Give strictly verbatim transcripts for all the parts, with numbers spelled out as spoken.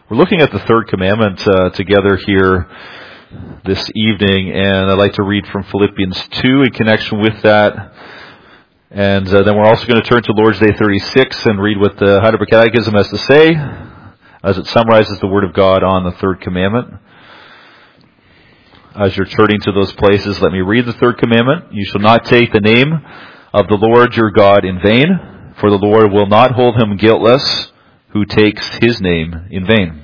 We're looking at the third commandment uh, together here this evening, and I'd like to read from Philippians two in connection with that. And uh, then we're also going to turn to Lord's Day thirty-six and read what the Heidelberg Catechism has to say as it summarizes the Word of God on the third commandment. As you're turning to those places, let me read the third commandment. You shall not take the name of the Lord your God in vain, for the Lord will not hold him guiltless who takes his name in vain.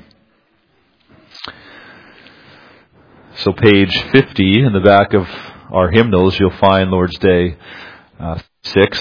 So page fifty in the back of our hymnals, you'll find Lord's Day uh, six.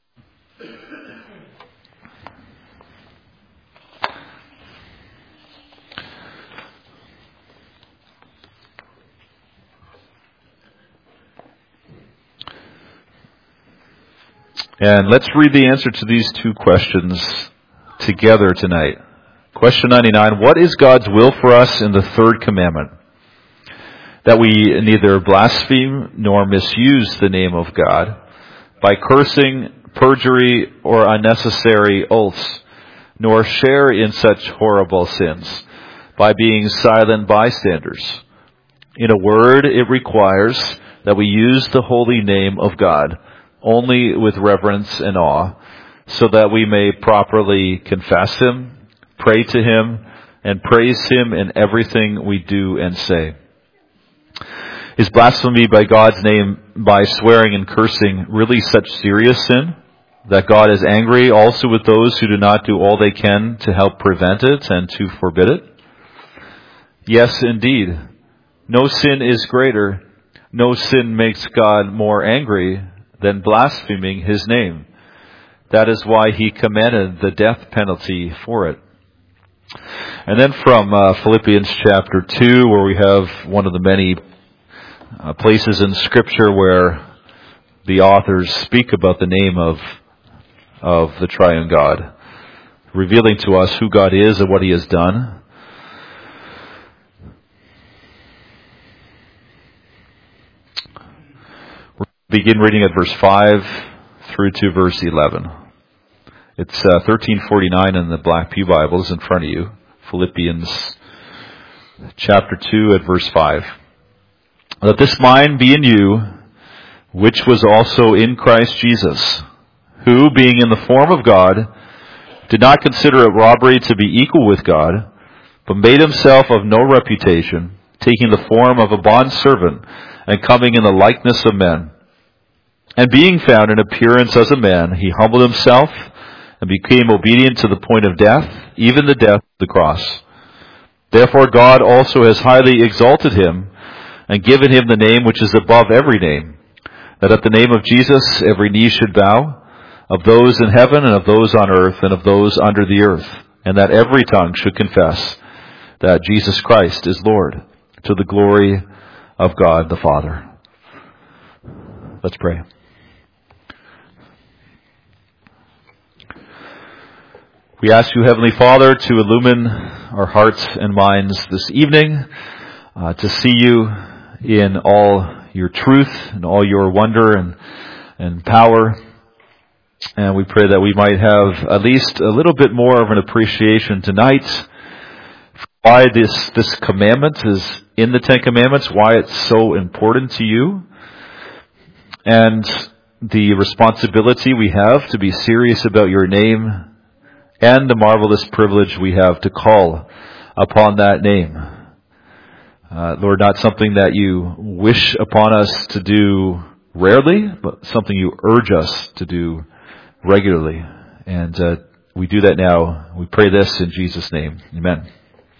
And let's read the answer to these two questions together tonight. Question ninety-nine, what is God's will for us in the third commandment? That we neither blaspheme nor misuse the name of God by cursing, perjury, or unnecessary oaths, nor share in such horrible sins by being silent bystanders. In a word, it requires that we use the holy name of God only with reverence and awe, so that we may properly confess Him, pray to Him, and praise Him in everything we do and say. Is blasphemy by God's name, by swearing and cursing, really such serious sin that God is angry also with those who do not do all they can to help prevent it and to forbid it? Yes, indeed. No sin is greater. No sin makes God more angry than blaspheming His name. That is why He commanded the death penalty for it. And then from uh, Philippians chapter two, where we have one of the many uh, places in Scripture where the authors speak about the name of of the triune God, revealing to us who God is and what He has done. We'll begin reading at verse five through to verse eleven. It's uh, thirteen forty-nine in the Black Pew Bibles in front of you. Philippians chapter two at verse five. Let this mind be in you, which was also in Christ Jesus, who, being in the form of God, did not consider it robbery to be equal with God, but made himself of no reputation, taking the form of a bondservant, and coming in the likeness of men. And being found in appearance as a man, he humbled himself, and became obedient to the point of death, even the death of the cross. Therefore God also has highly exalted him, and given him the name which is above every name, that at the name of Jesus every knee should bow, of those in heaven and of those on earth and of those under the earth, and that every tongue should confess that Jesus Christ is Lord, to the glory of God the Father. Let's pray. We ask you, Heavenly Father, to illumine our hearts and minds this evening, uh, to see you in all your truth and all your wonder and, and power. And we pray that we might have at least a little bit more of an appreciation tonight for why this, this commandment is in the Ten Commandments, why it's so important to you, and the responsibility we have to be serious about your name, and the marvelous privilege we have to call upon that name. Uh, Lord, not something that you wish upon us to do rarely, but something you urge us to do regularly. And uh, we do that now. We pray this in Jesus' name. Amen.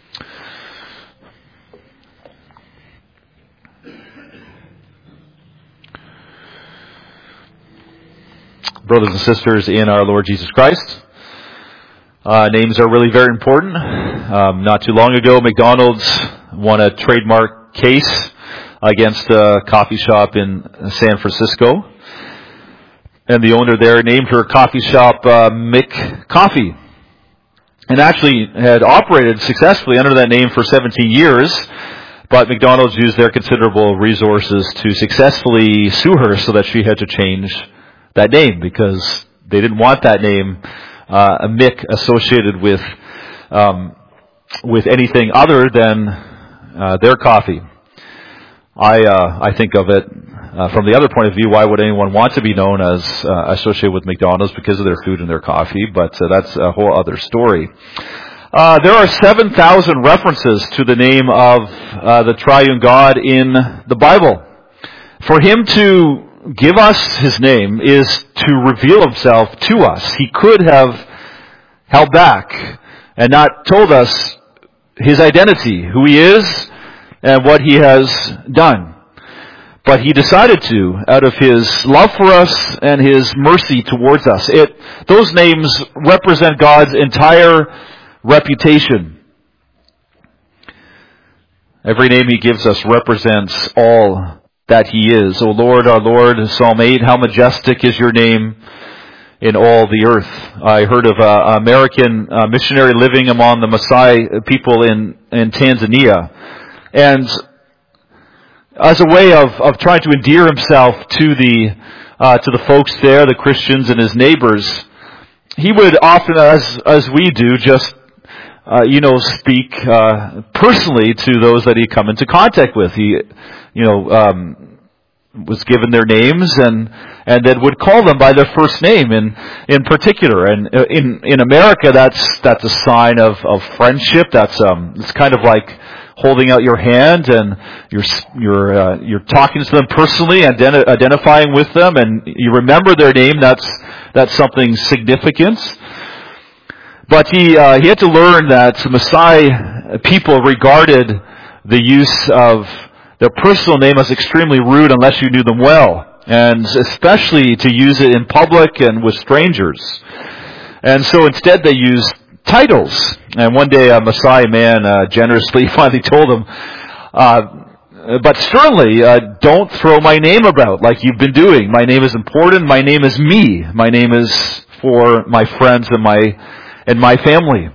Brothers and sisters in our Lord Jesus Christ, Uh, names are really very important. Um, not too long ago, McDonald's won a trademark case against a coffee shop in San Francisco. And the owner there named her coffee shop uh, Mick Coffee. And actually had operated successfully under that name for seventeen years. But McDonald's used their considerable resources to successfully sue her so that she had to change that name, because they didn't want that name Uh, a Mick associated with um, with anything other than uh, their coffee. I uh, I think of it uh, from the other point of view. Why would anyone want to be known as uh, associated with McDonald's because of their food and their coffee? But uh, that's a whole other story. Uh, there are seven thousand references to the name of uh, the triune God in the Bible. For him to give us his name is to reveal himself to us. He could have held back and not told us his identity, who he is, and what he has done. But he decided to, out of his love for us and his mercy towards us. It, those names represent God's entire reputation. Every name he gives us represents all that he is. O Lord, our Lord, Psalm eight, how majestic is your name in all the earth. I heard of an American uh, missionary living among the Maasai people in, in Tanzania. And as a way of, of trying to endear himself to the uh, to the folks there, the Christians and his neighbors, he would often, as as we do, just uh, you know speak uh, personally to those that he come into contact with. He, you know, um, was given their names and and then would call them by their first name in in particular. And in in America, that's that's a sign of of friendship. That's um it's kind of like holding out your hand and you're you're uh, you're talking to them personally, identi- identifying with them, and you remember their name. That's that's something significant. But he uh, he had to learn that Maasai people regarded the use of their personal name as extremely rude unless you knew them well, and especially to use it in public and with strangers. And so instead they used titles. And one day a Maasai man uh, generously finally told him, uh, but sternly, uh, don't throw my name about like you've been doing. My name is important. My name is me. My name is for my friends and my and my family.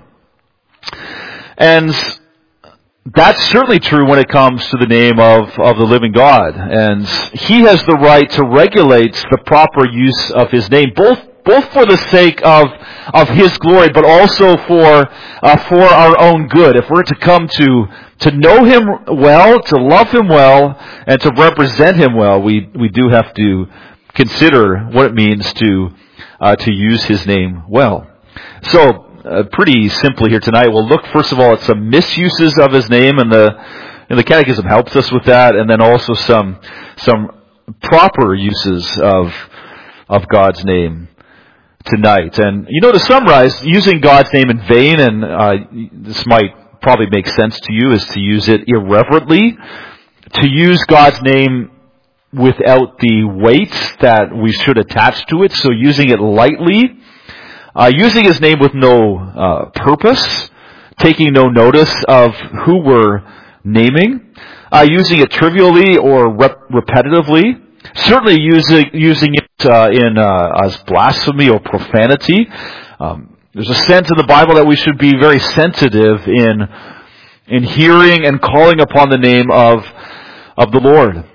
And that's certainly true when it comes to the name of, of the living God. And he has the right to regulate the proper use of his name, both both for the sake of of his glory, but also for uh, for our own good. If we're to come to to know him well, to love him well, and to represent him well, we we do have to consider what it means to uh, to use his name well. So, uh, pretty simply here tonight, we'll look first of all at some misuses of his name, and the and the Catechism helps us with that, and then also some some proper uses of of God's name tonight. And, you know, to summarize, using God's name in vain, and uh, this might probably make sense to you, is to use it irreverently, to use God's name without the weight that we should attach to it, so using it lightly, uh, using his name with no uh, purpose, taking no notice of who we're naming, uh, using it trivially or rep- repetitively, certainly using using it uh, in uh, as blasphemy or profanity. Um, there's a sense in the Bible that we should be very sensitive in in hearing and calling upon the name of of the Lord.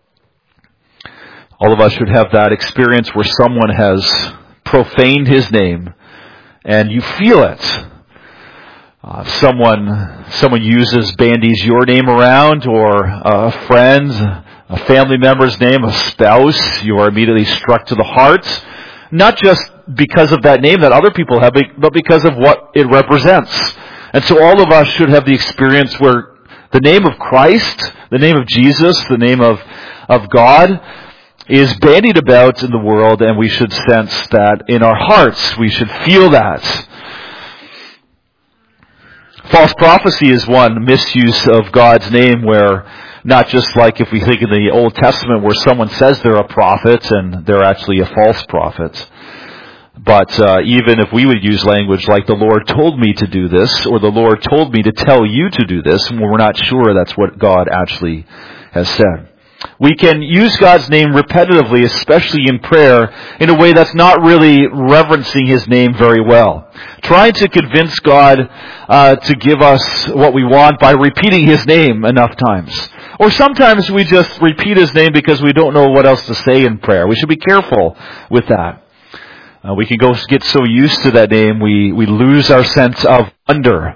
All of us should have that experience where someone has profaned his name, and you feel it. Uh, if someone someone uses, bandies your name around, or a friend, a family member's name, a spouse, you are immediately struck to the heart, not just because of that name that other people have, but because of what it represents. And so all of us should have the experience where the name of Christ, the name of Jesus, the name of, of God is bandied about in the world, and we should sense that in our hearts. We should feel that. False prophecy is one misuse of God's name, where not just like if we think in the Old Testament where someone says they're a prophet and they're actually a false prophet. But uh, even if we would use language like the Lord told me to do this, or the Lord told me to tell you to do this, when we're not sure that's what God actually has said. We can use God's name repetitively, especially in prayer, in a way that's not really reverencing his name very well. Trying to convince God uh, to give us what we want by repeating his name enough times. Or sometimes we just repeat his name because we don't know what else to say in prayer. We should be careful with that. Uh, we can go get so used to that name we, we lose our sense of wonder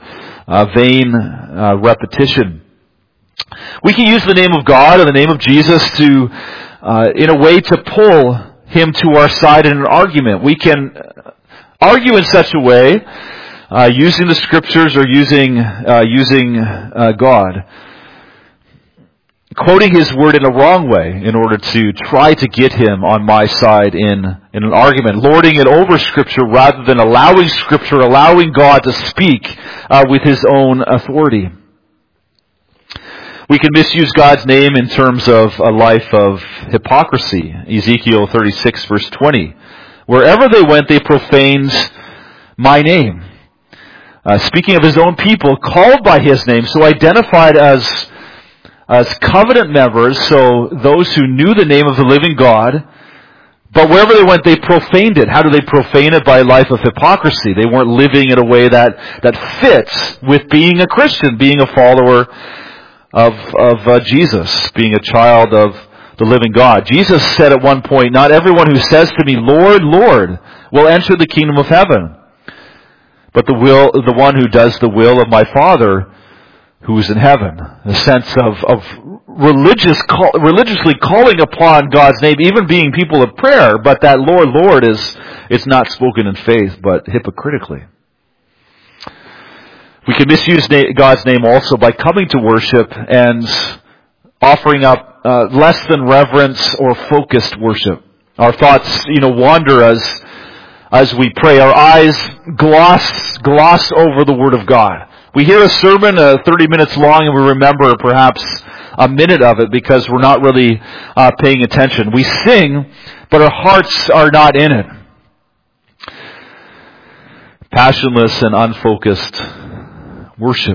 uh, vain uh, repetition. We can use the name of God or the name of Jesus to, uh, in a way, to pull him to our side in an argument. We can argue in such a way, uh, using the scriptures or using uh, using uh, God, quoting his word in a wrong way in order to try to get him on my side in, in an argument, lording it over Scripture rather than allowing Scripture, allowing God to speak uh, with his own authority. We can misuse God's name in terms of a life of hypocrisy. Ezekiel thirty-six verse twenty. Wherever they went, they profaned my name. Uh, speaking of his own people, called by his name, so identified as as covenant members, so those who knew the name of the living God, but wherever they went, they profaned it. How do they profane it? By a life of hypocrisy. They weren't living in a way that, that fits with being a Christian, being a follower of, of uh, Jesus, being a child of the living God. Jesus said at one point, not everyone who says to me, Lord, Lord, will enter the kingdom of heaven, but the will, the one who does the will of my Father who is in heaven. A sense of, of religious call, religiously calling upon God's name, even being people of prayer, but that Lord, Lord is, is not spoken in faith, but hypocritically. We can misuse God's name also by coming to worship and offering up uh, less than reverence or focused worship. Our thoughts, you know, wander as as we pray. Our eyes gloss gloss over the Word of God. We hear a sermon uh, thirty minutes long and we remember perhaps a minute of it because we're not really uh, paying attention. We sing, but our hearts are not in it. Passionless and unfocused worship.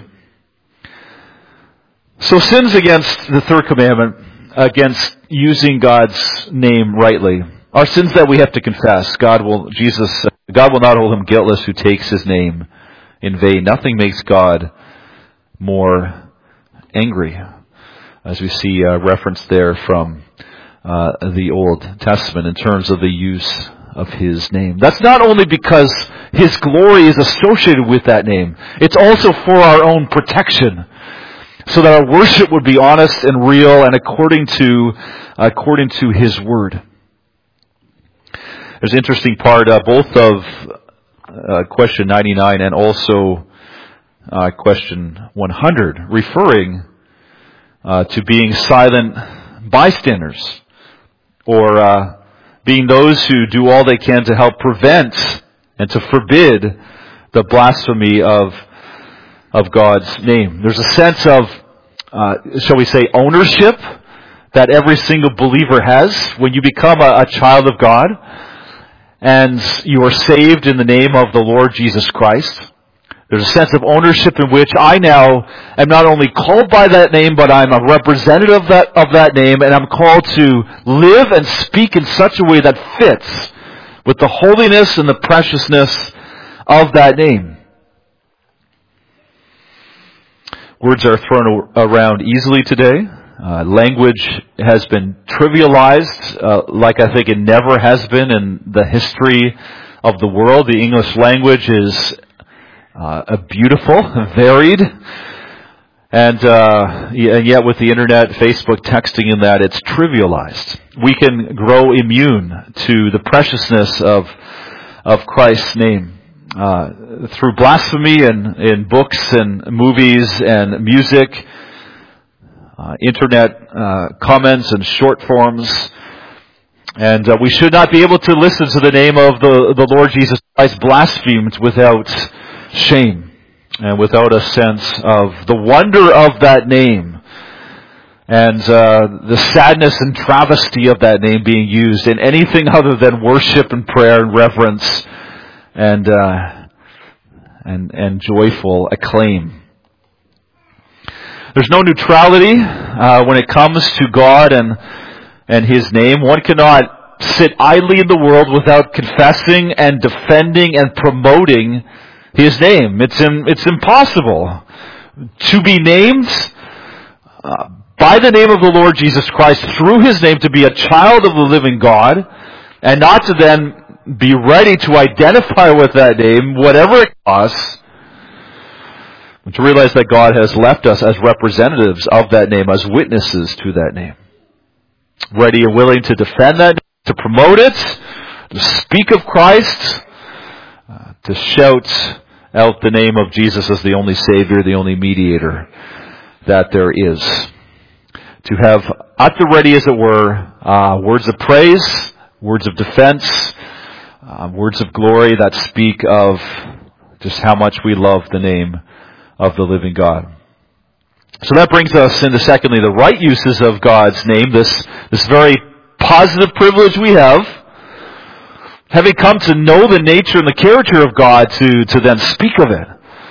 So sins against the third commandment, against using God's name rightly, are sins that we have to confess. God will, Jesus, God will not hold him guiltless who takes his name in vain. Nothing makes God more angry, as we see uh, referenced there from uh, the Old Testament in terms of the use of his name. That's not only because his glory is associated with that name, it's also for our own protection, so that our worship would be honest and real and according to according to his word. There's an interesting part, uh, both of uh, question ninety-nine and also uh, question one hundred, referring uh, to being silent bystanders, or uh, being those who do all they can to help prevent and to forbid the blasphemy of of God's name. There's a sense of, uh, shall we say, ownership that every single believer has when you become a, a child of God and you are saved in the name of the Lord Jesus Christ. There's a sense of ownership in which I now am not only called by that name, but I'm a representative of that, of that name, and I'm called to live and speak in such a way that fits with the holiness and the preciousness of that name. Words are thrown around easily today. Uh, language has been trivialized, uh, like I think it never has been in the history of the world. The English language is uh, beautiful, varied, and, uh, and yet with the internet, Facebook, texting, and that, it's trivialized. We can grow immune to the preciousness of of Christ's name. Uh, through blasphemy and in books and movies and music, uh, internet uh, comments and short forms, and uh, we should not be able to listen to the name of the, the Lord Jesus Christ blasphemed without shame and without a sense of the wonder of that name and uh, the sadness and travesty of that name being used in anything other than worship and prayer and reverence and uh, and and joyful acclaim. There's no neutrality uh, when it comes to God and and his name. One cannot sit idly in the world without confessing and defending and promoting his name. It's in, it's impossible to be named uh, by the name of the Lord Jesus Christ through his name, to be a child of the living God, and not to then be ready to identify with that name, whatever it costs, To realize that God has left us as representatives of that name, as witnesses to that name. Ready and willing to defend that, to promote it, to speak of Christ, uh, to shout out the name of Jesus as the only Savior, the only mediator that there is. To have at the ready, as it were, uh, words of praise, words of defense, uh, words of glory that speak of just how much we love the name of the living God. So that brings us into, secondly, the right uses of God's name, this, this very positive privilege we have, having come to know the nature and the character of God, to, to then speak of it.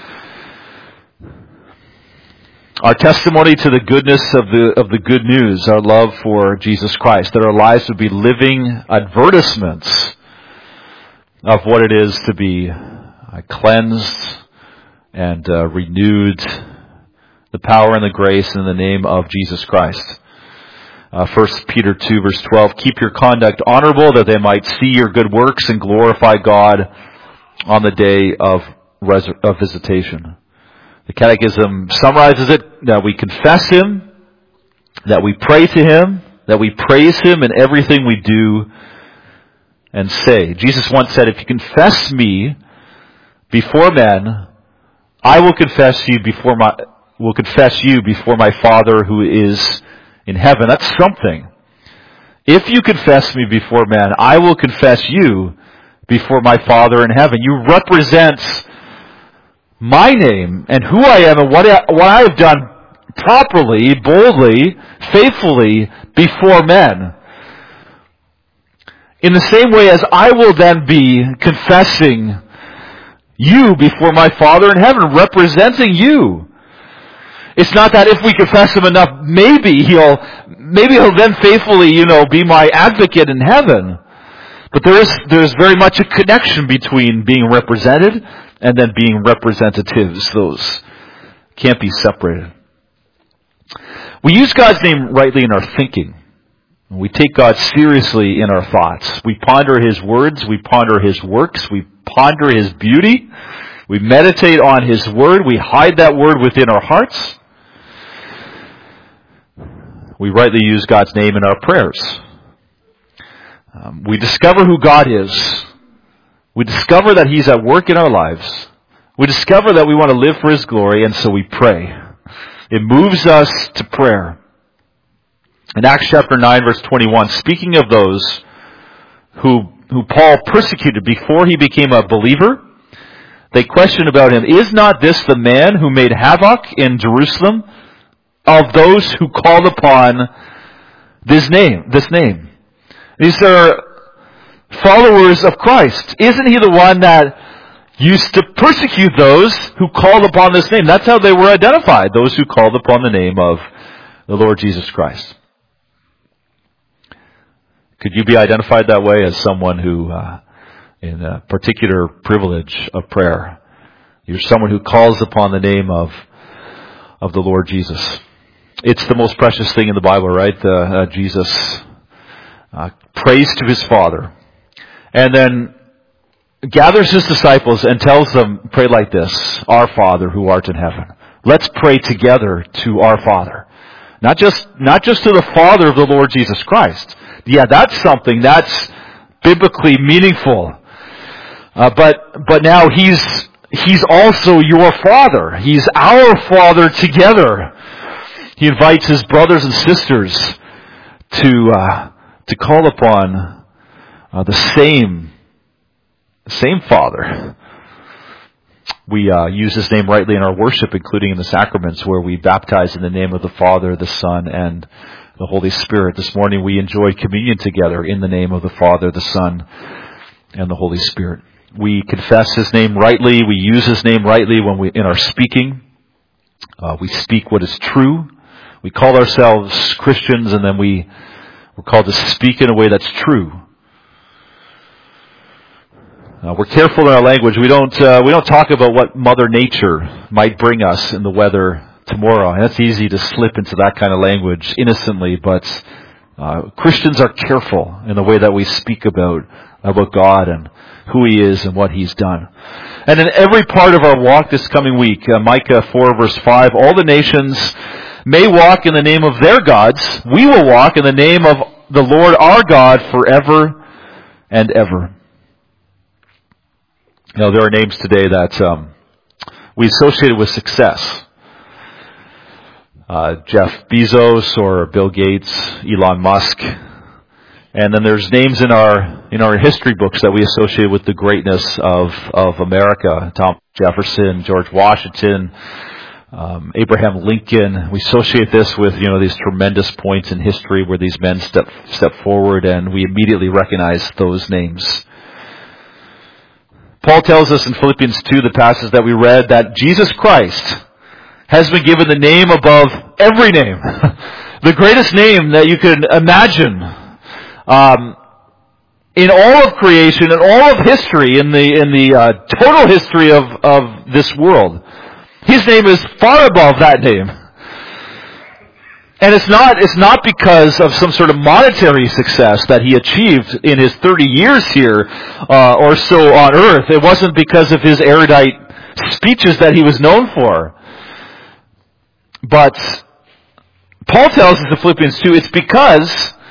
Our testimony to the goodness of the, of the good news, our love for Jesus Christ, that our lives would be living advertisements of what it is to be uh, cleansed and uh, renewed, the power and the grace in the name of Jesus Christ. Uh, First Peter two, verse twelve, keep your conduct honorable, that they might see your good works and glorify God on the day of, res- of visitation. The Catechism summarizes it, that we confess Him, that we pray to Him, that we praise Him in everything we do and say. Jesus once said, if you confess me before men, I will confess you before my will confess you before my Father who is in heaven. That's something. If you confess me before men, I will confess you before my Father in heaven. You represent my name and who I am and what I, what I have done properly, boldly, faithfully before men. In the same way as I will then be confessing you before my Father in heaven, representing you. It's not that if we confess Him enough, maybe He'll, maybe He'll then faithfully, you know, be my advocate in heaven. But there is, there's very much a connection between being represented and then being representatives. Those can't be separated. We use God's name rightly in our thinking. We take God seriously in our thoughts. We ponder His words. We ponder His works. We ponder His beauty. We meditate on His word. We hide that word within our hearts. We rightly use God's name in our prayers. Um, we discover who God is. We discover that He's at work in our lives. We discover that we want to live for His glory, and so we pray. It moves us to prayer. In Acts chapter nine, verse twenty-one, speaking of those who, who Paul persecuted before he became a believer, they questioned about him, is not this the man who made havoc in Jerusalem of those who called upon this name, this name? These are followers of Christ. Isn't he the one that used to persecute those who called upon this name? That's how they were identified, those who called upon the name of the Lord Jesus Christ. Could you be identified that way as someone who, uh, in a particular privilege of prayer, you're someone who calls upon the name of of the Lord Jesus? It's the most precious thing in the Bible, right? Uh, uh, Jesus uh, prays to His Father, and then gathers His disciples and tells them, pray like this, our Father who art in heaven. Let's pray together to our Father. Not just, not just to the Father of the Lord Jesus Christ. Yeah, that's something that's biblically meaningful. Uh, but, but now He's, He's also your Father. He's our Father together. He invites His brothers and sisters to, uh, to call upon uh, the same, same Father. We uh, use His name rightly in our worship, including in the sacraments, where we baptize in the name of the Father, the Son, and the Holy Spirit. This morning we enjoy communion together in the name of the Father, the Son, and the Holy Spirit. We confess His name rightly. We use His name rightly when we in our speaking. Uh, we speak what is true. We call ourselves Christians, and then we we're called to speak in a way that's true. Uh, we're careful in our language. We don't uh, we don't talk about what Mother Nature might bring us in the weather tomorrow. And it's easy to slip into that kind of language innocently, but Uh, Christians are careful in the way that we speak about, about God and who He is and what He's done. And in every part of our walk this coming week, uh, Micah four verse five, all the nations may walk in the name of their gods. We will walk in the name of the Lord our God forever and ever. Now, there are names today that um, we associate with success. Uh, Jeff Bezos or Bill Gates, Elon Musk. And then there's names in our in our history books that we associate with the greatness of, of America. Thomas Jefferson, George Washington, um, Abraham Lincoln. We associate this with, you know, these tremendous points in history where these men step step forward, and we immediately recognize those names. Paul tells us in Philippians two, the passage that we read, that Jesus Christ has been given the name above every name. The greatest name that you could imagine um, in all of creation, in all of history, in the in the uh, total history of, of this world. His name is far above that name. And it's not it's not because of some sort of monetary success that he achieved in his thirty years here uh, or so on earth. It wasn't because of his erudite speeches that he was known for. But Paul tells us in Philippians two, it's because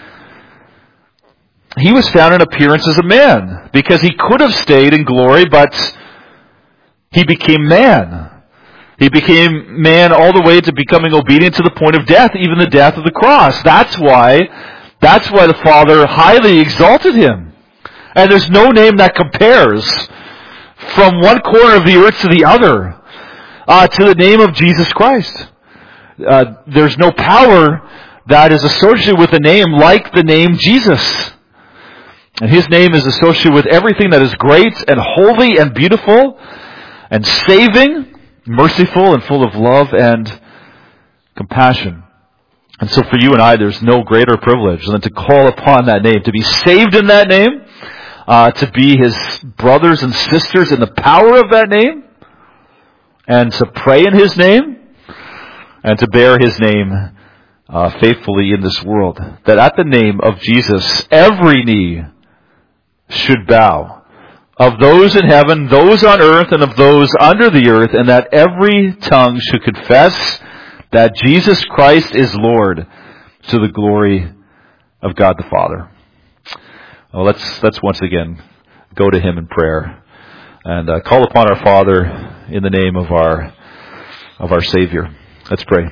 he was found in appearance as a man. Because he could have stayed in glory, but he became man. He became man all the way to becoming obedient to the point of death, even the death of the cross. That's why, that's why the Father highly exalted him. And there's no name that compares from one corner of the earth to the other uh, to the name of Jesus Christ. Uh, there's no power that is associated with a name like the name Jesus. And His name is associated with everything that is great and holy and beautiful and saving, merciful and full of love and compassion. And so for you and I, there's no greater privilege than to call upon that name, to be saved in that name, uh, to be His brothers and sisters in the power of that name, and to pray in His name, and to bear His name uh, faithfully in this world. That at the name of Jesus, every knee should bow, of those in heaven, those on earth, and of those under the earth, and that every tongue should confess that Jesus Christ is Lord, to the glory of God the Father. Well, let's let's once again go to Him in prayer and uh, call upon our Father in the name of our of our Savior. Let's pray.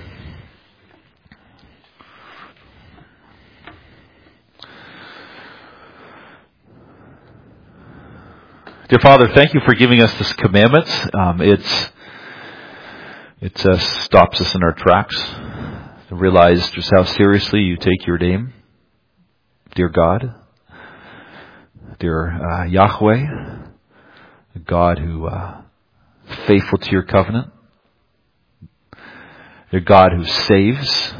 Dear Father, thank You for giving us this commandment. Um, it's it uh, stops us in our tracks to realize just how seriously You take Your name, dear God, dear uh, Yahweh, a God who uh, is faithful to Your covenant. The God who saves,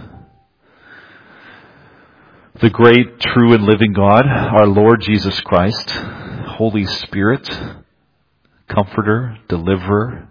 the great, true, and living God, our Lord Jesus Christ, Holy Spirit, Comforter, Deliverer,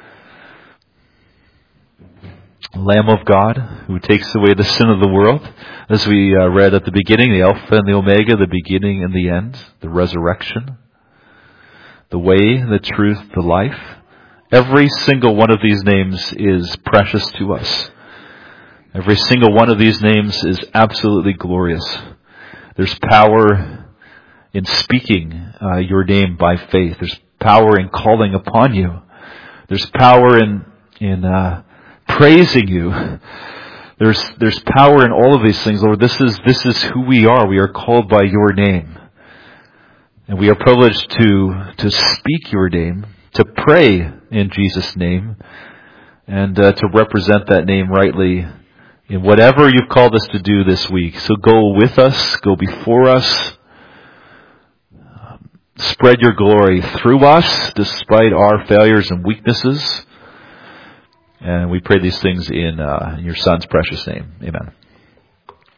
Lamb of God, who takes away the sin of the world, as we uh, read at the beginning, the Alpha and the Omega, the beginning and the end, the resurrection, the way, the truth, the life. Every single one of these names is precious to us. Every single one of these names is absolutely glorious. There's power in speaking uh, Your name by faith. There's power in calling upon You. There's power in in uh, praising You. There's there's power in all of these things, Lord. This is this is who we are. We are called by Your name, and we are privileged to to speak Your name, to pray in Jesus' name, and uh, to represent that name rightly in whatever You've called us to do this week. So go with us, go before us, um, spread Your glory through us despite our failures and weaknesses. And we pray these things in, uh, in Your Son's precious name. Amen.